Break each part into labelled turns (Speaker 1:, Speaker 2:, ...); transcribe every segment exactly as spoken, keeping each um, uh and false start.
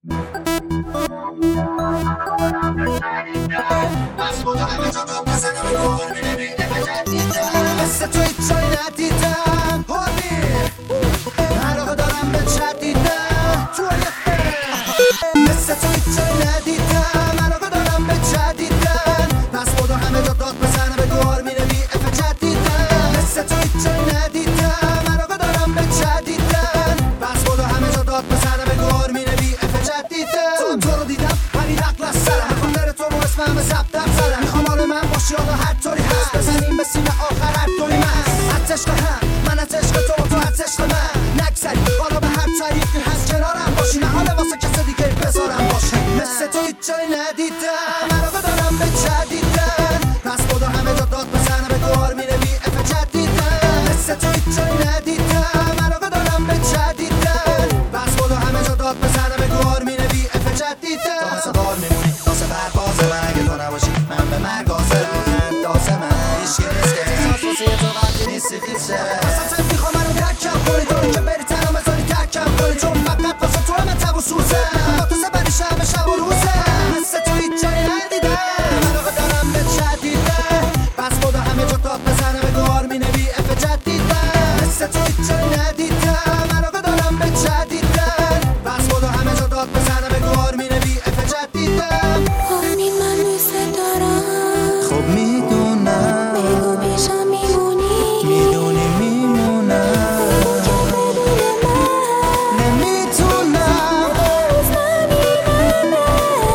Speaker 1: مثل تو هیچ جایی ندیدم هانی علاقه دارم به جدیدم مثل تو هیچ جایی ندیدم علاقه دارم به جدیدم پس بودو همه جا داد بزنه به گوار میره بی اف جدیدم مثل تو هیچ جایی ندیدم علاقه دارم به جدیدم پس بودو همه جا داد بزنه به گوار میره بی اف جدیدم تو هم تو رو دیدم ولی عقل از سرم میخوام بره تو رو اسمم ضبط در سرم میخوام حال من باشی حالا هر طوری هست بزنیم به سینه آخر هر دوی من از عشق هم من از عشق تو تو از عشق من نگذری حالا به هر طریقی هست کنارم باشی نه حالا واسه کس دیگه بذارم باشی مثل تو هیچ جایی ندیدم علاقه دارم به جدیدن پس بودو همه جا داد بزنه به گوار میره بی اف جدیدن مثل تو هیچ جایی ندیدم علاقه دارم به جدیدن پس بودو همه جا داد بزنه به گوار میره بی اف جدیدن تو مثل بار میمونی واسه برباز من اگه تو نباشی من به مرگ حاضر انداز من هیچ که نیست که احساس واسه تو وقتی نیستی خیسه اصلا صرف میخوام منو درکم کنی تو که بری تنها بذاری ترکم کنی چون فقط واسه تو همه تب و سوزه با تو سبری شب شب و روزه مثل تو هیچ جایی ندیدم علاقه دارم به جدیدن پس بودو همه جا داد بزنه به گوار مینه بی اف جدیدن مثل تو هیچ جایی ندیدم علاقه دارم به جدیدن پس بودو همه جا داد بزنه به گوار مینه بی اف جدیدن
Speaker 2: هانی من دوست دارم
Speaker 1: خب میدونم
Speaker 2: بگو پیشم میمونی
Speaker 1: میدونی میمونم
Speaker 2: بگو که بدون من
Speaker 1: نمیتونم
Speaker 2: روز نمیرمه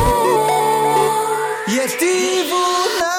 Speaker 1: یه دیوونم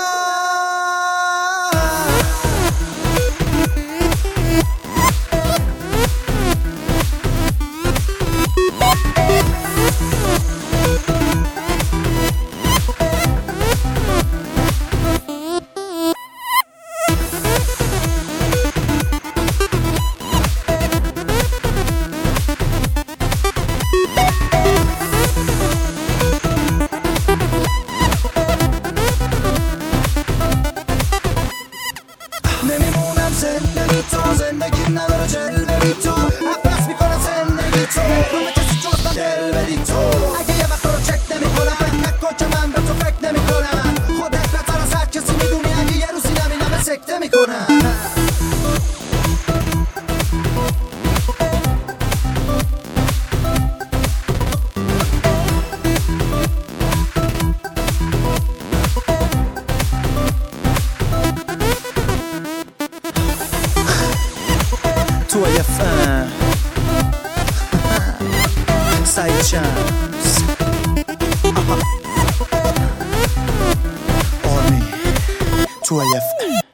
Speaker 1: نمیمونم زندگی تو زندگی نداره جلوه بی تو عباس میکنه زندگی تو همه کسی جز من دل بدی تو اگه یه وقت رو چک نمی کنم نکن که من به تو فکر نمی کنم خودت بهتر از هر کسی میدونی اگه یه روزی نمینم سکته میکنم تو اف ام سعید شمس آرمی تو اف ام